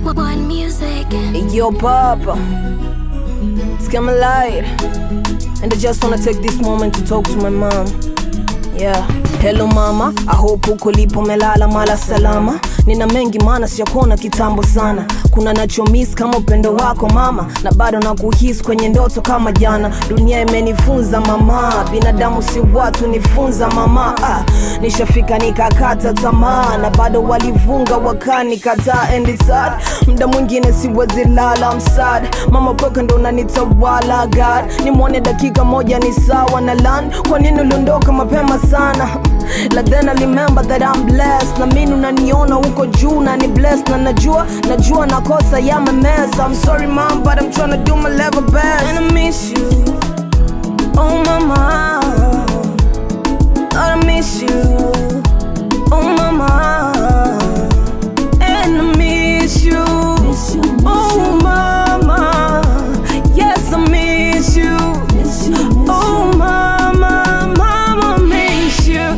One music. Yo, Papa, it's coming light, and I just wanna take this moment to talk to my mom. Yeah, hello mama, I hope uko lipo melala mala salama. Nina mengi mana sijakuona kitambo sana. Kuna nacho miss kama upendo wako mama, na bado nakuhisi kwenye ndoto kama jana. Dunia imenifunza mama, binadamu si watu nifunza mama. Nishafika nikakata tamaa, na bado walivunga wakanikataa. And it's sad, muda mwingine siwezi lala, I'm sad. Mama pweka ndo unanitawala God. Nimwone dakika moja ni sawa na land. Kwa nini uliondoka mapema sana? Like then I remember that I'm blessed. Na mimi unaniona uko juu na ni blessed. Na najua nakosa ya mess. I'm sorry mom, but I'm trying to do my level best. And I miss you, oh mama, I miss you, oh mama. And I miss you, oh mama. Yes, I miss you, oh mama, mama miss you.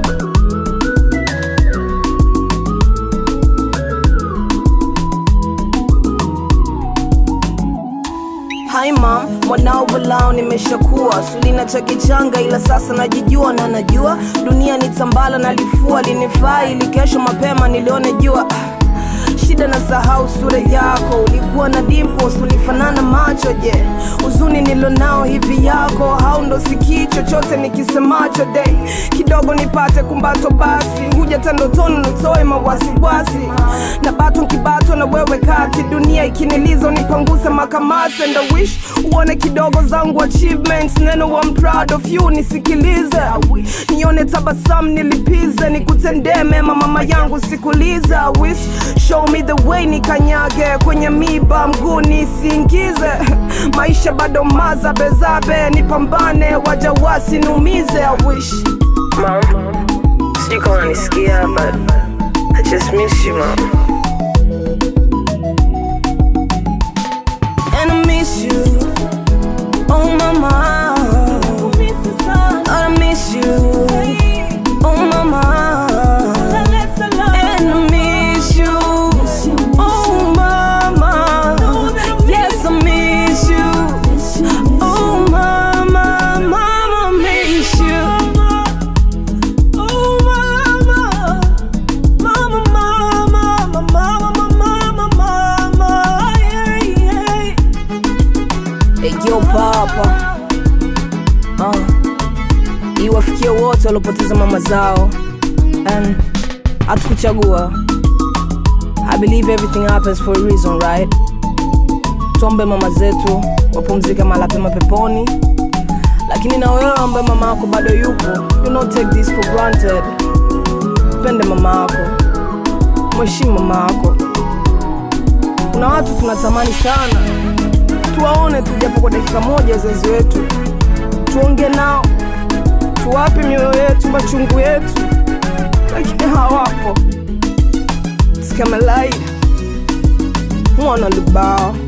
Hi mom, mwanao walao nimeshakuwa. Sulina chakichanga ila sasa najijua na najua. Dunia ni tambala na lifua linifaa ili kesho mapema nilione jua. Shida na sahau sura yako, ulikuwa na dimples, ulifanana macho je. Uzuni nilonao hivi yako, hau ndo sikii chochote nikisemacho day. Kidogo nipate kumbato basi, huja tandotoni nutoe mawasiwasi. Na bato nkibato na wewe kati, dunia ikinilizo nipangusa makamasi. And I wish uone kidogo zangu achievements, neno I'm proud of you nisikilize. Nione tabasamu nilipize, nikutendee mema mama yangu sikulize. I wish show me the way nikanyage, kwenye miba mguu nisiingize. Maisha bado mazabe, nipambane waja wasinumize. I wish mom, sijui kama nisikia, but I just miss you mom. And I miss you, oh mama, I miss you, oh mama. Yo Papa, iwafikie wote walopoteza mama zao, and hatukuchagua. I believe everything happens for a reason, right? Tuombe mama zetu wapumzike mahali pema peponi. Lakini na wewe ambaye mama yako bado yupo, do not take this for granted. Pende mama yako, mheshimu mama yako. Kuna watu tunatamani sana tuwaone tujapo kwa dakika moja wazazi wetu, tuonge nao, tuwape mioyo yetu, machungu yetu, lakini hawapo. It's coming light, mwana lubao.